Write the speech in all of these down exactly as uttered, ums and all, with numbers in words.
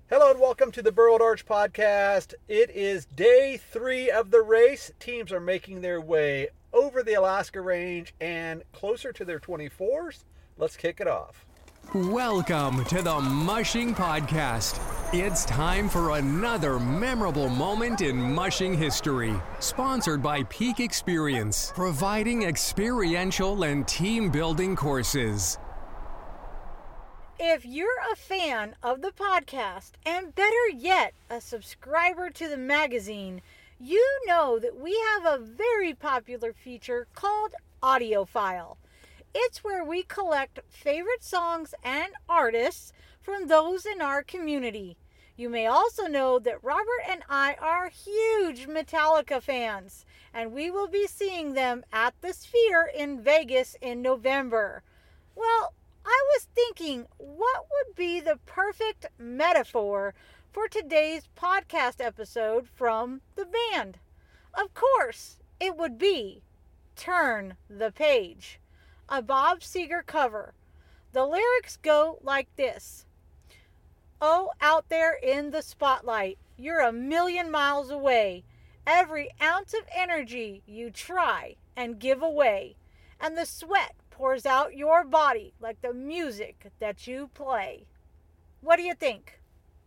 Hello and welcome to the Burled Arch Podcast. It is day three of the race. Teams are making their way over the Alaska Range and closer to their twenty-fours. Let's kick it off. Welcome to the Mushing Podcast. It's time for another memorable moment in mushing history. Sponsored by Peak Experience, providing experiential and team-building courses. If you're a fan of the podcast, and better yet, a subscriber to the magazine, you know that we have a very popular feature called Audiophile. It's where we collect favorite songs and artists from those in our community. You may also know that Robert and I are huge Metallica fans, and we will be seeing them at the Sphere in Vegas in November. Well, I was thinking, what would be the perfect metaphor for today's podcast episode from the band? Of course, it would be Turn the Page, a Bob Seger cover. The lyrics go like this. Oh, out there in the spotlight, you're a million miles away. Every ounce of energy you try and give away, and the sweat pours out your body like the music that you play. What do you think?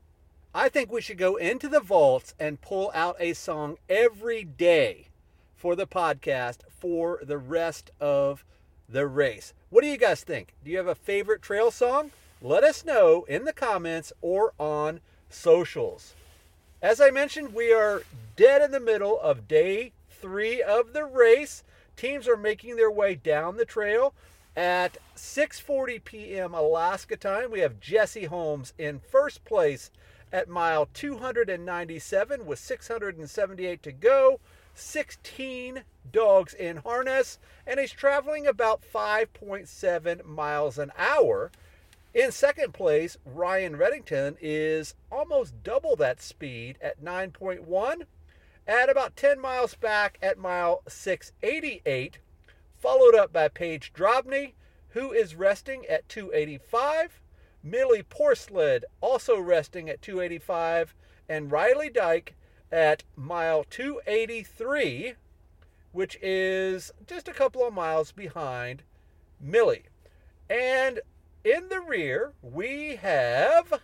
I think we should go into the vaults and pull out a song every day for the podcast for the rest of the race. What do you guys think? Do you have a favorite trail song? Let us know in the comments or on socials. As I mentioned, we are dead in the middle of day three of the race. Teams are making their way down the trail. At six forty p.m. Alaska time, we have Jesse Holmes in first place at mile two ninety-seven with six hundred seventy-eight to go, sixteen dogs in harness, and he's traveling about five point seven miles an hour. In second place, Ryan Reddington is almost double that speed at nine point one. At about ten miles back at mile six eighty-eight, followed up by Paige Drobny, who is resting at two eighty-five. Millie Porsled also resting at two eighty-five. And Riley Dyke at mile two eighty-three, which is just a couple of miles behind Millie. And in the rear, we have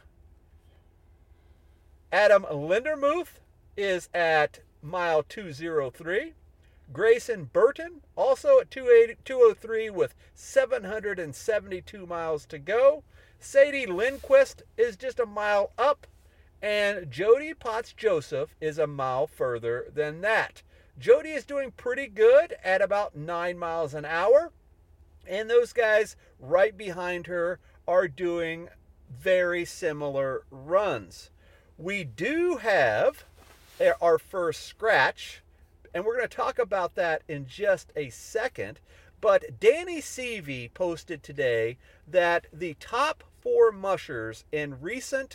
Adam Lindermuth is at mile two oh three. Grayson Burton also at two oh three with seven hundred seventy-two miles to go. Sadie Lindquist is just a mile up. And Jody Potts Joseph is a mile further than that. Jody is doing pretty good at about nine miles an hour. And those guys right behind her are doing very similar runs. We do have our first scratch, and we're going to talk about that in just a second. But Danny Seavey posted today that the top four mushers in recent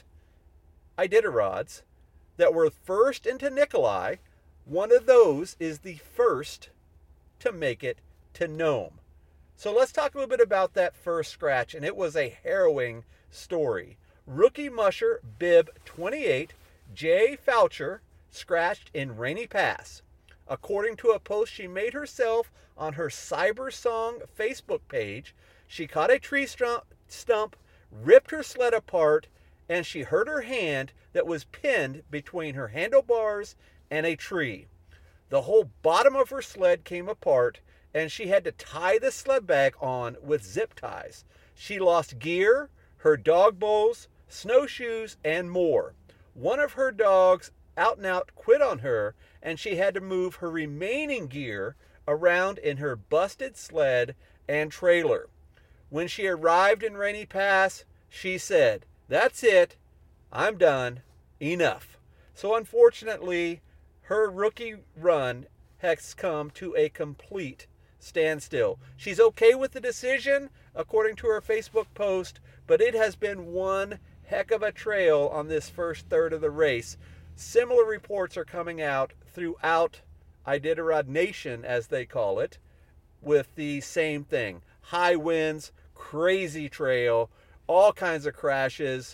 Iditarods that were first into Nikolai, one of those is the first to make it to Nome. So let's talk a little bit about that first scratch, and it was a harrowing story. Rookie musher bib twenty-eight, Jay Foucher, scratched in Rainy Pass. According to a post she made herself on her Cyber Song Facebook page, she caught a tree stump, ripped her sled apart, and she hurt her hand that was pinned between her handlebars and a tree. The whole bottom of her sled came apart, and she had to tie the sled back on with zip ties. She lost gear, her dog bowls, snowshoes, and more. One of her dogs out and out quit on her, and she had to move her remaining gear around in her busted sled and trailer. When she arrived in Rainy Pass, she said, "That's it, I'm done, enough." So unfortunately, her rookie run has come to a complete standstill. She's okay with the decision, according to her Facebook post, but it has been one heck of a trail on this first third of the race. Similar reports are coming out throughout Iditarod Nation, as they call it, with the same thing. High winds, crazy trail, all kinds of crashes.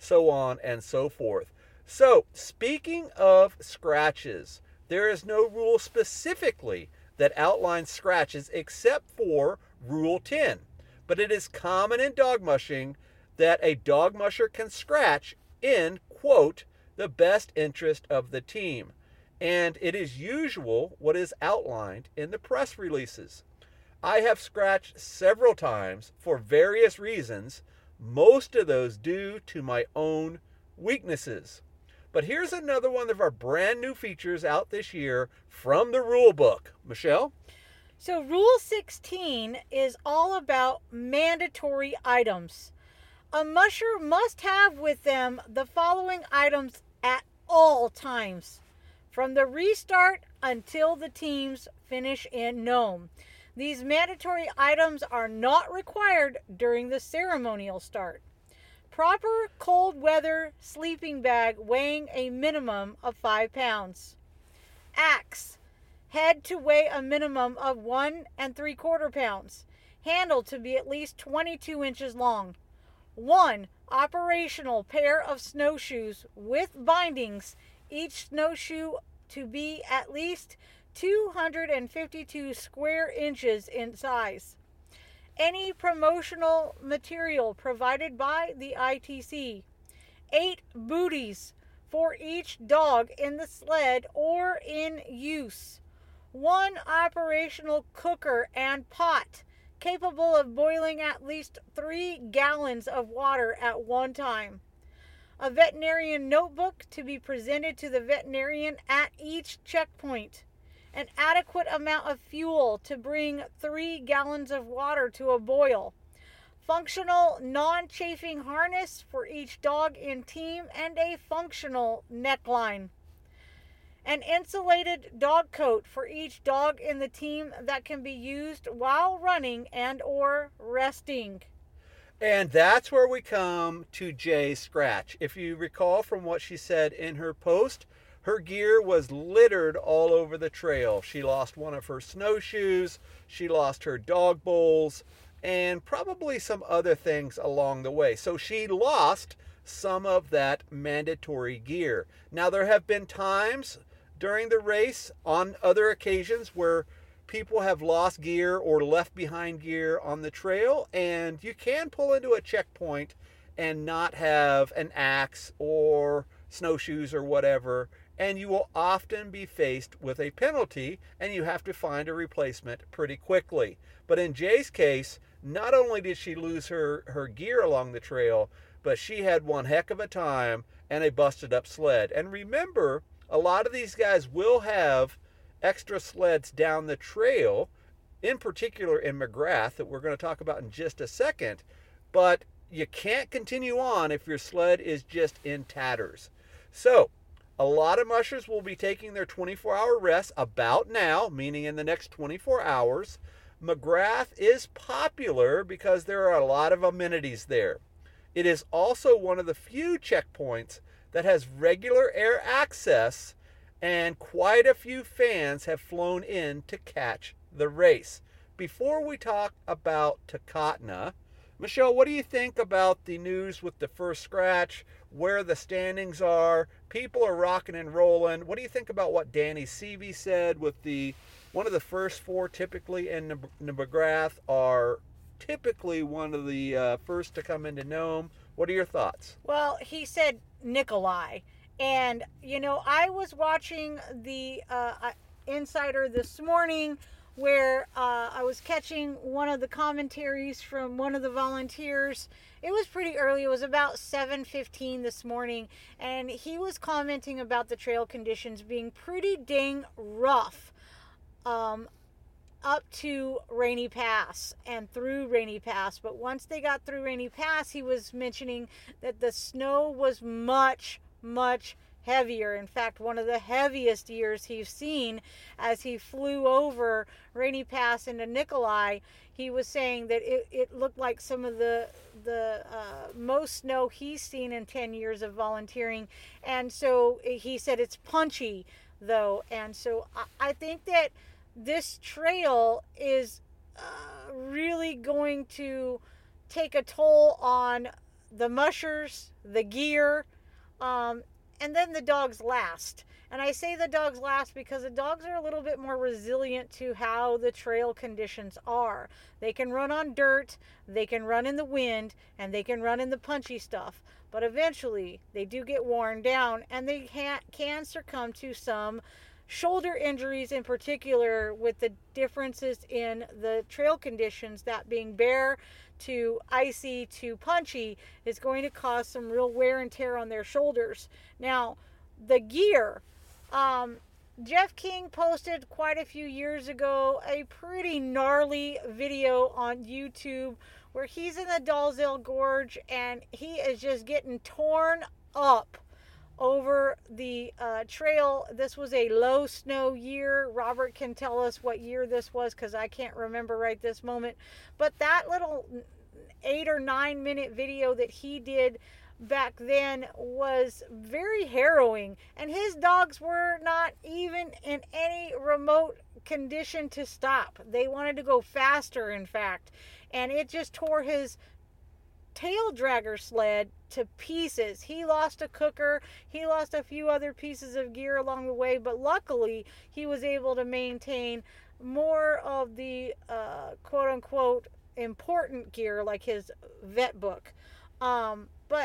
so on and so forth. So, speaking of scratches, there is no rule specifically that outlines scratches except for Rule ten. But it is common in dog mushing that a dog musher can scratch in, quote, the best interest of the team. And it is usual what is outlined in the press releases. I have scratched several times for various reasons, most of those due to my own weaknesses. But here's another one of our brand new features out this year from the rule book. Michelle? So Rule sixteen is all about mandatory items. A musher must have with them the following items at all times, from the restart until the teams finish in Nome. These mandatory items are not required during the ceremonial start. Proper cold weather sleeping bag weighing a minimum of five pounds. Axe, head to weigh a minimum of one and three quarter pounds. Handle to be at least twenty-two inches long. One operational pair of snowshoes with bindings, each snowshoe to be at least two hundred fifty-two square inches in size. Any promotional material provided by the I T C. Eight booties for each dog in the sled or in use. One operational cooker and pot capable of boiling at least three gallons of water at one time. A veterinarian notebook to be presented to the veterinarian at each checkpoint. An adequate amount of fuel to bring three gallons of water to a boil. Functional non-chafing harness for each dog in team and a functional neckline. An insulated dog coat for each dog in the team that can be used while running and or resting. And that's where we come to Jay's scratch. If you recall from what she said in her post, her gear was littered all over the trail. She lost one of her snowshoes, she lost her dog bowls, and probably some other things along the way. So she lost some of that mandatory gear. Now, there have been times during the race on other occasions where people have lost gear or left behind gear on the trail, and you can pull into a checkpoint and not have an axe or snowshoes or whatever, and you will often be faced with a penalty, and you have to find a replacement pretty quickly. But in Jay's case, not only did she lose her, her gear along the trail, but she had one heck of a time and a busted up sled. And remember, a lot of these guys will have extra sleds down the trail, in particular in McGrath, that we're going to talk about in just a second, but you can't continue on if your sled is just in tatters. So, a lot of mushers will be taking their twenty-four hour rest about now, meaning in the next twenty-four hours. McGrath is popular because there are a lot of amenities there. It is also one of the few checkpoints that has regular air access, and quite a few fans have flown in to catch the race. Before we talk about Takotna, Michelle, what do you think about the news with the first scratch, where the standings are? People are rocking and rolling. What do you think about what Danny Seavey said with the one of the first four typically in McGrath are typically one of the uh, first to come into Nome? What are your thoughts? Well, he said Nikolai. And, you know, I was watching the uh, Insider this morning where uh, I was catching one of the commentaries from one of the volunteers. It was pretty early. It was about seven fifteen this morning. And he was commenting about the trail conditions being pretty dang rough um, up to Rainy Pass and through Rainy Pass. But once they got through Rainy Pass, he was mentioning that the snow was much, much heavier. In fact, one of the heaviest years he's seen as he flew over Rainy Pass into Nikolai. He was saying that it, it looked like some of the the uh, most snow he's seen in ten years of volunteering. And so he said it's punchy, though. And so I, I think that this trail is uh, really going to take a toll on the mushers, the gear, um, and then the dogs last. And I say the dogs last because the dogs are a little bit more resilient to how the trail conditions are. They can run on dirt, they can run in the wind, and they can run in the punchy stuff. But eventually, they do get worn down, and they can, can succumb to some shoulder injuries in particular, with the differences in the trail conditions, that being bare to icy to punchy, is going to cause some real wear and tear on their shoulders. Now, the gear. Um, Jeff King posted quite a few years ago a pretty gnarly video on YouTube where he's in the Dalzell Gorge and he is just getting torn up over the uh, trail. This was a low snow year. Robert can tell us what year this was because I can't remember right this moment. But that little eight or nine minute video that he did back then was very harrowing, and his dogs were not even in any remote condition to stop. They wanted to go faster, in fact, and it just tore his tail dragger sled to pieces. He lost a cooker, he lost a few other pieces of gear along the way, but luckily he was able to maintain more of the uh, quote-unquote important gear, like his vet book. Um, but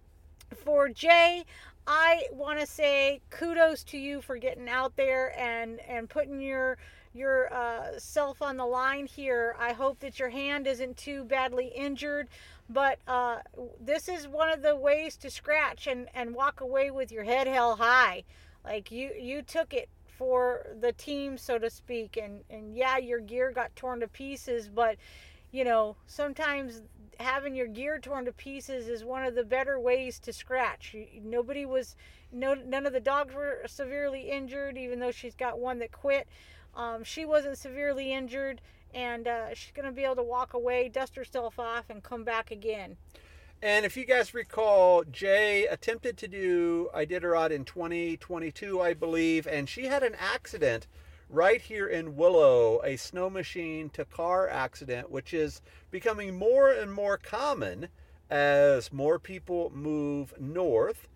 for Jay, I want to say kudos to you for getting out there and, and putting your your uh, self on the line here. I hope that your hand isn't too badly injured, but uh, this is one of the ways to scratch and, and walk away with your head held high. Like you, you took it for the team, so to speak, and, and yeah, your gear got torn to pieces, but you know, sometimes having your gear torn to pieces is one of the better ways to scratch. Nobody was, no, none of the dogs were severely injured, even though she's got one that quit. Um, she wasn't severely injured, and uh, she's going to be able to walk away, dust herself off, and come back again. And if you guys recall, Jay attempted to do Iditarod in twenty twenty-two, I believe, and she had an accident right here in Willow, a snow machine to car accident, which is becoming more and more common as more people move north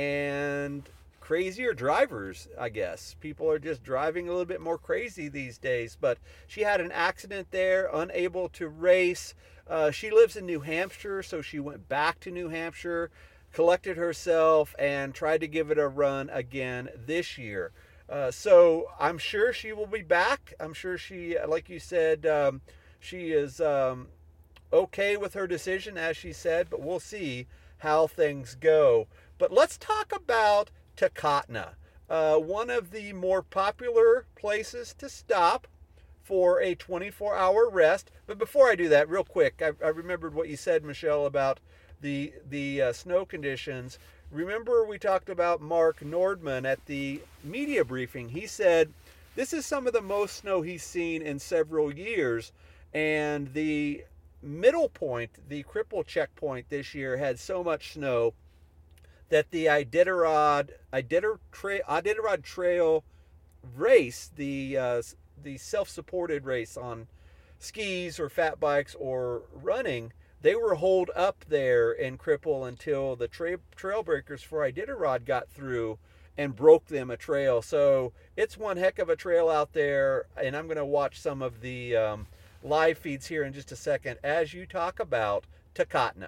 and crazier drivers, I guess. People are just driving a little bit more crazy these days. But she had an accident there, unable to race. Uh, she lives in New Hampshire, so she went back to New Hampshire, collected herself, and tried to give it a run again this year. Uh, so I'm sure she will be back. I'm sure she, like you said, um, she is um, okay with her decision, as she said, but we'll see how things go. But let's talk about Takotna, uh, one of the more popular places to stop for a twenty-four hour rest. But before I do that, real quick, I, I remembered what you said, Michelle, about the, the uh, snow conditions. Remember we talked about Mark Nordman at the media briefing. He said this is some of the most snow he's seen in several years, and the middle point, the Cripple checkpoint this year, had so much snow that the Iditarod, Iditar tra- Iditarod Trail race, the, uh, the self-supported race on skis or fat bikes or running, they were holed up there in Cripple until the tra- trail breakers for Iditarod got through and broke them a trail. So it's one heck of a trail out there, and I'm going to watch some of the um, live feeds here in just a second as you talk about Takotna.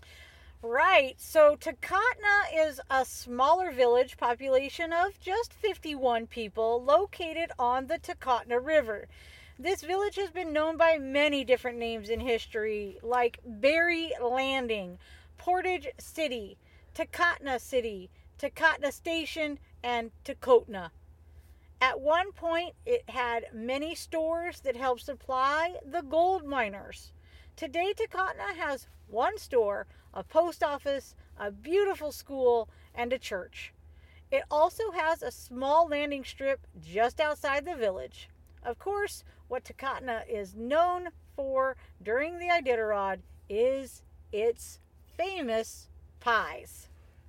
Right. So Takotna is a smaller village, population of just fifty-one people, located on the Takotna River. This village has been known by many different names in history, like Berry Landing, Portage City, Takotna City, Takotna Station, and Takotna. At one point, it had many stores that helped supply the gold miners. Today, Takotna has one store, a post office, a beautiful school, and a church. It also has a small landing strip just outside the village. Of course, what Takotna is known for during the Iditarod is its famous pies.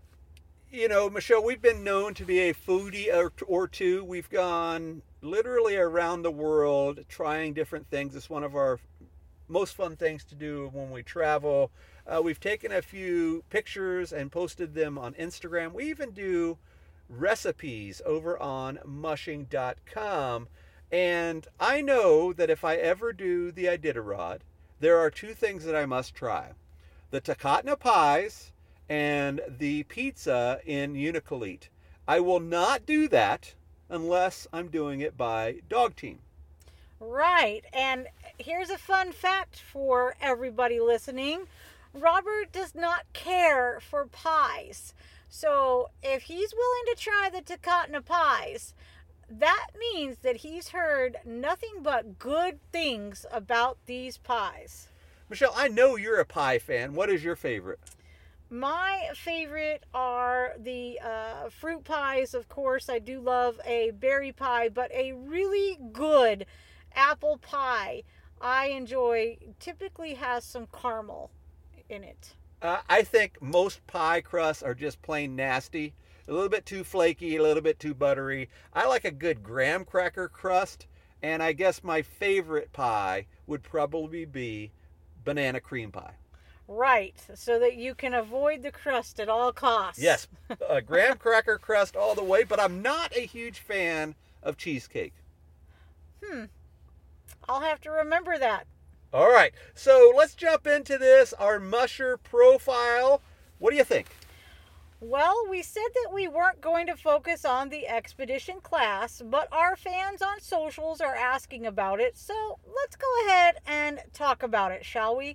You know, Michelle, we've been known to be a foodie or, or two. We've gone literally around the world trying different things. It's one of our most fun things to do when we travel. Uh, we've taken a few pictures and posted them on Instagram. We even do recipes over on mushing dot com. And I know that if I ever do the Iditarod, there are two things that I must try. The Takatna pies and the pizza in Unicolete. I will not do that unless I'm doing it by dog team. Right. And here's a fun fact for everybody listening. Robert does not care for pies. So if he's willing to try the Takatna pies, that means that he's heard nothing but good things about these pies. Michelle, I know you're a pie fan. What is your favorite? My favorite are the uh, fruit pies, of course. I do love a berry pie, but a really good apple pie I enjoy typically has some caramel in it. Uh, I think most pie crusts are just plain nasty. A little bit too flaky, a little bit too buttery. I like a good graham cracker crust, and I guess my favorite pie would probably be banana cream pie. Right, so that you can avoid the crust at all costs. Yes, a graham cracker crust all the way, but I'm not a huge fan of cheesecake. Hmm, I'll have to remember that. All right, so let's jump into this, our musher profile. What do you think? Well, we said that we weren't going to focus on the expedition class, but our fans on socials are asking about it, so let's go ahead and talk about it, shall we?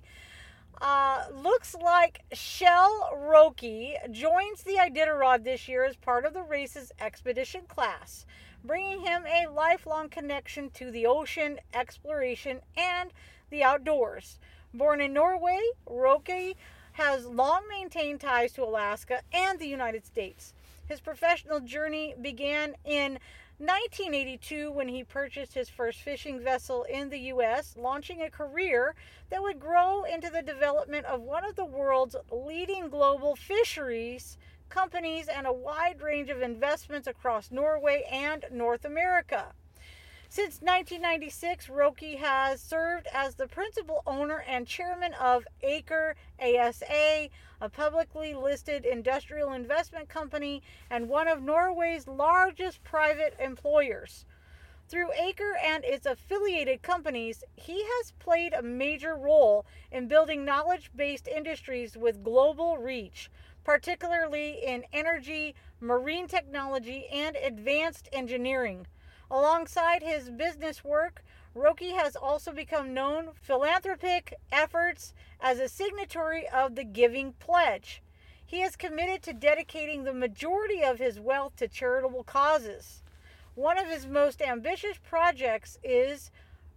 Uh, looks like Shell Roki joins the Iditarod this year as part of the race's expedition class, bringing him a lifelong connection to the ocean, exploration, and the outdoors. Born in Norway, Roki has long maintained ties to Alaska and the United States. His professional journey began in nineteen eighty-two when he purchased his first fishing vessel in the U S, launching a career that would grow into the development of one of the world's leading global fisheries companies and a wide range of investments across Norway and North America. Since nineteen ninety-six, Roki has served as the principal owner and chairman of Aker A S A, a publicly listed industrial investment company and one of Norway's largest private employers. Through Aker and its affiliated companies, he has played a major role in building knowledge-based industries with global reach, particularly in energy, marine technology, and advanced engineering. Alongside his business work, Roki has also become known for philanthropic efforts as a signatory of the Giving Pledge. He is committed to dedicating the majority of his wealth to charitable causes. One of his most ambitious projects is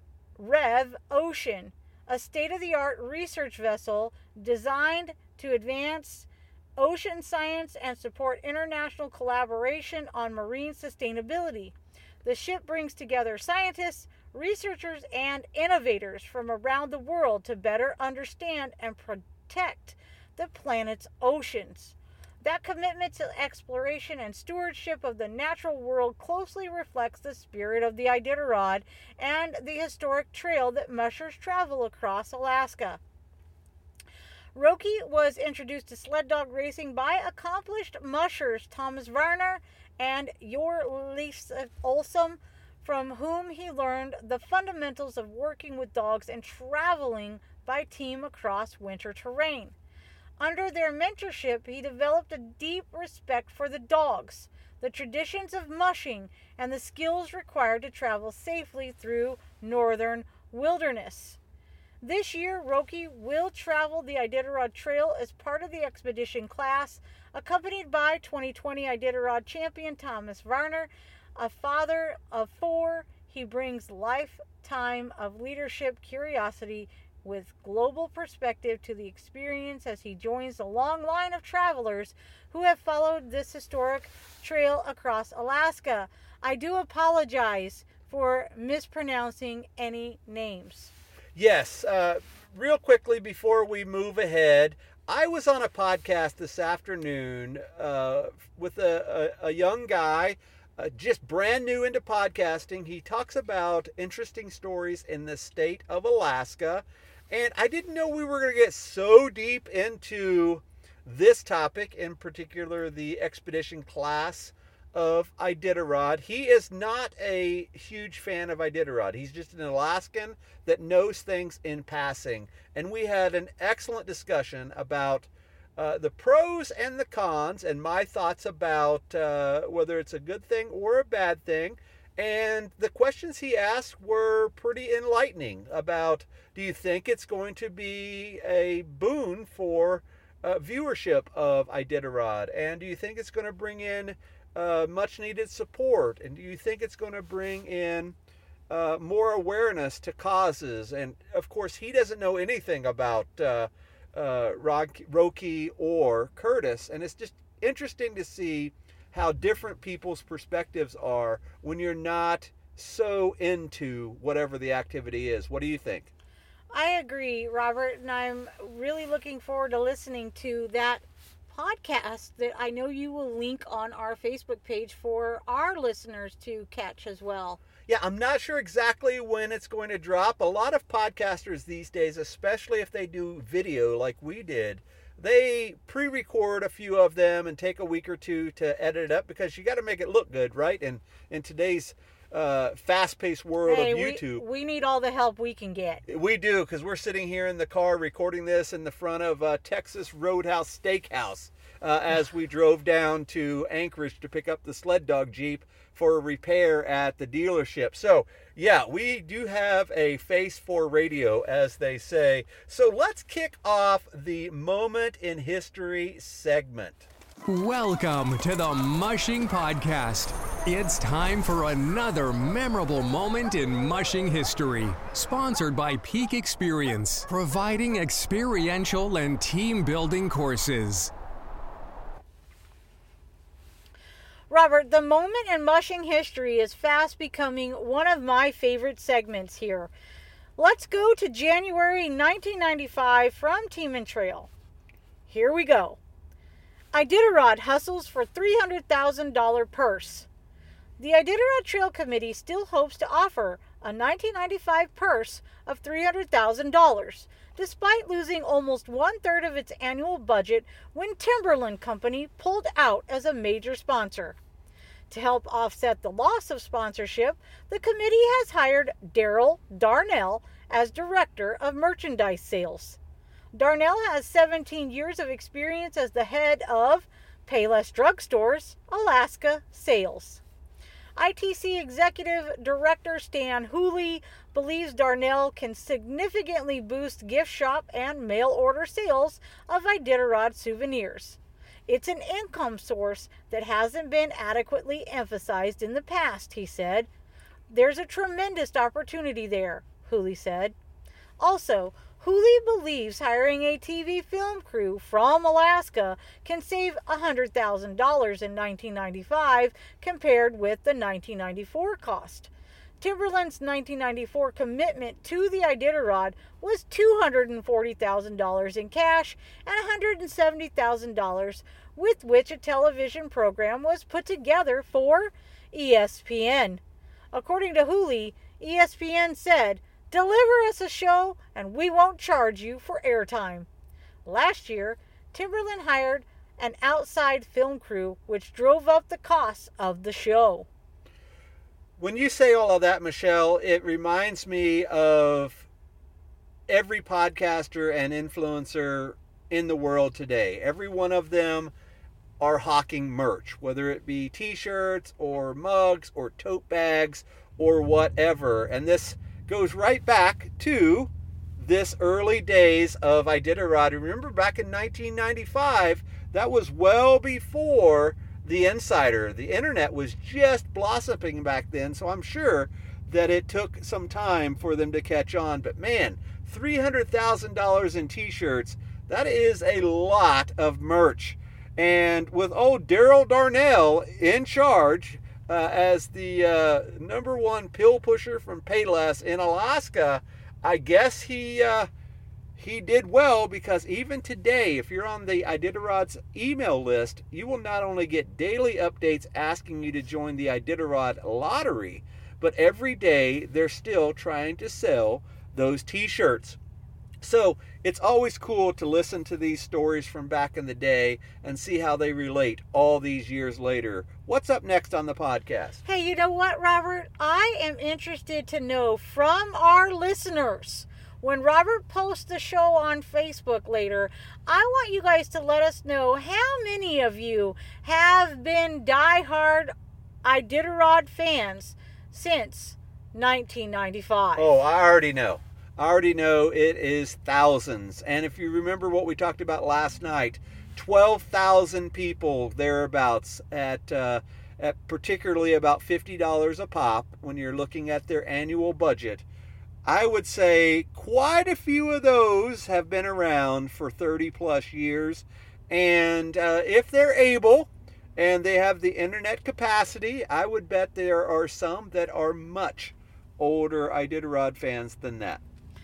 Rev Ocean, a state-of-the-art research vessel designed to advance ocean science and support international collaboration on marine sustainability. The ship brings together scientists, researchers, and innovators from around the world to better understand and protect the planet's oceans. That commitment to exploration and stewardship of the natural world closely reflects the spirit of the Iditarod and the historic trail that mushers travel across Alaska. Roki was introduced to sled dog racing by accomplished mushers Thomas Varner and Yor Leif Olsson, from whom he learned the fundamentals of working with dogs and traveling by team across winter terrain. Under their mentorship, he developed a deep respect for the dogs, the traditions of mushing, and the skills required to travel safely through northern wilderness. This year, Roki will travel the Iditarod Trail as part of the expedition class, accompanied by twenty twenty Iditarod champion Thomas Varner. A father of four, he brings lifetime of leadership curiosity with global perspective to the experience as he joins the long line of travelers who have followed this historic trail across Alaska. I do apologize for mispronouncing any names. Yes, uh, real quickly before we move ahead, I was on a podcast this afternoon uh, with a, a, a young guy, uh, just brand new into podcasting. He talks about interesting stories in the state of Alaska, And I didn't know we were going to get so deep into this topic, in particular the expedition class of Iditarod. He is not a huge fan of Iditarod. He's just an Alaskan that knows things in passing. And we had an excellent discussion about uh, the pros and the cons and my thoughts about uh, whether it's a good thing or a bad thing. And the questions he asked were pretty enlightening about, do you think it's going to be a boon for uh, viewership of Iditarod? And do you think it's going to bring in uh, much needed support? And do you think it's going to bring in uh, more awareness to causes? And of course, he doesn't know anything about uh, uh, Roki or Curtis. And it's just interesting to see how different people's perspectives are when you're not so into whatever the activity is. What do you think? I agree, Robert, and I'm really looking forward to listening to that podcast that I know you will link on our Facebook page for our listeners to catch as well. Yeah, I'm not sure exactly when it's going to drop. A lot of podcasters these days, especially if they do video like we did, they pre-record a few of them and take a week or two to edit it up, because you got to make it look good, right? And in today's uh, fast-paced world hey, of YouTube, we, we need all the help we can get. We do, because we're sitting here in the car recording this in the front of uh, Texas Roadhouse Steakhouse uh, as we drove down to Anchorage to pick up the sled dog Jeep for a repair at the dealership. So, yeah, we do have a face for radio, as they say. So let's kick off the Moment in History segment. Welcome to the Mushing Podcast. It's time for another memorable moment in mushing history. Sponsored by Peak Experience, providing experiential and team-building courses. Robert, the Moment in Mushing History is fast becoming one of my favorite segments here. Let's go to January nineteen ninety-five from Team and Trail. Here we go. Iditarod hustles for three hundred thousand dollars purse. The Iditarod Trail Committee still hopes to offer a nineteen ninety-five purse of three hundred thousand dollars, despite losing almost one-third of its annual budget when Timberland Company pulled out as a major sponsor. To help offset the loss of sponsorship, the committee has hired Daryl Darnell as Director of Merchandise Sales. Darnell has seventeen years of experience as the head of Payless Drugstores, Alaska Sales. I T C Executive Director Stan Hooley believes Darnell can significantly boost gift shop and mail order sales of Iditarod souvenirs. It's an income source that hasn't been adequately emphasized in the past, he said. There's a tremendous opportunity there, Hooley said. Also, Hooley believes hiring a T V film crew from Alaska can save one hundred thousand dollars in nineteen ninety-five compared with the nineteen ninety-four cost. Timberland's nineteen ninety-four commitment to the Iditarod was two hundred forty thousand dollars in cash and one hundred seventy thousand dollars with which a television program was put together for E S P N. According to Hooley, E S P N said, "Deliver us a show and we won't charge you for airtime." Last year, Timberland hired an outside film crew which drove up the costs of the show. When you say all of that, Michelle, it reminds me of every podcaster and influencer in the world today. Every one of them are hawking merch, whether it be t-shirts or mugs or tote bags or whatever. And this goes right back to this early days of Iditarod. Remember back in nineteen ninety-five, that was well before the Insider. The internet was just blossoming back then, so I'm sure that it took some time for them to catch on. But man, three hundred thousand dollars in t-shirts, that is a lot of merch. And with old Daryl Darnell in charge uh, as the uh, number one pill pusher from Payless in Alaska, I guess he uh, he did well, because even today, if you're on the Iditarod's email list, you will not only get daily updates asking you to join the Iditarod lottery, but every day they're still trying to sell those t-shirts. So it's always cool to listen to these stories from back in the day and see how they relate all these years later. What's up next on the podcast? Hey, you know what, Robert? I am interested to know from our listeners. When Robert posts the show on Facebook later, I want you guys to let us know how many of you have been diehard Iditarod fans since nineteen ninety-five. Oh, I already know. I already know it is thousands. And if you remember what we talked about last night, twelve thousand people thereabouts at, uh, at particularly about fifty dollars a pop when you're looking at their annual budget. I would say quite a few of those have been around for thirty plus years. And uh, if they're able and they have the internet capacity, I would bet there are some that are much older Iditarod fans than that.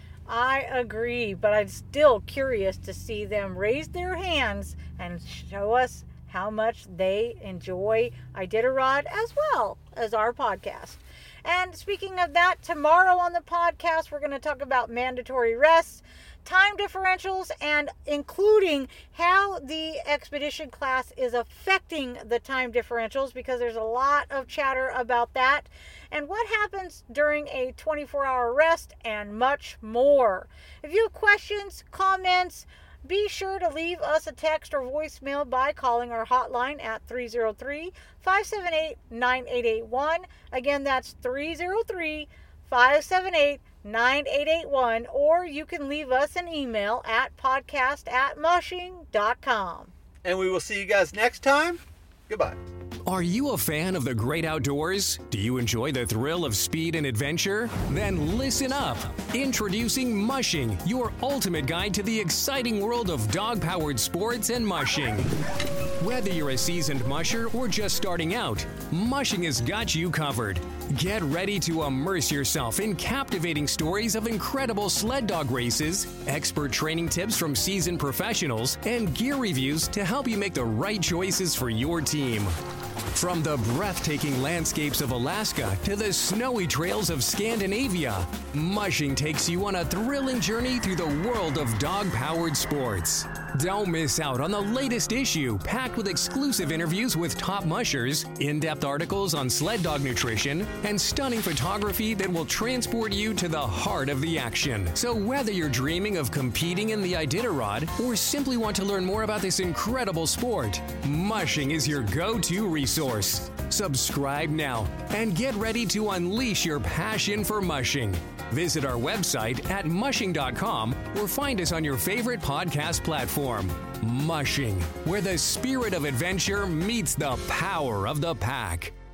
I agree, but I'm still curious to see them raise their hands and show us how much they enjoy Iditarod as well as our podcast. And speaking of that, tomorrow on the podcast, we're going to talk about mandatory rests, time differentials, and including how the expedition class is affecting the time differentials, because there's a lot of chatter about that, and what happens during a twenty-four hour rest, and much more. If you have questions, comments, be sure to leave us a text or voicemail by calling our hotline at three oh three, five seven eight, nine eight eight one. Again, that's three oh three, five seven eight, nine eight eight one. Or you can leave us an email at podcast at mushing dot com. And we will see you guys next time. Goodbye. Are you a fan of the great outdoors? Do you enjoy the thrill of speed and adventure? Then listen up. Introducing Mushing, your ultimate guide to the exciting world of dog-powered sports and mushing. Whether you're a seasoned musher or just starting out, Mushing has got you covered. Get ready to immerse yourself in captivating stories of incredible sled dog races, expert training tips from seasoned professionals, and gear reviews to help you make the right choices for your team. From the breathtaking landscapes of Alaska to the snowy trails of Scandinavia, Mushing takes you on a thrilling journey through the world of dog-powered sports. Don't miss out on the latest issue, packed with exclusive interviews with top mushers, in-depth articles on sled dog nutrition, and stunning photography that will transport you to the heart of the action. So whether you're dreaming of competing in the Iditarod or simply want to learn more about this incredible sport, Mushing is your go-to resource. Subscribe now and get ready to unleash your passion for mushing. Visit our website at mushing dot com or find us on your favorite podcast platform. Mushing, where the spirit of adventure meets the power of the pack.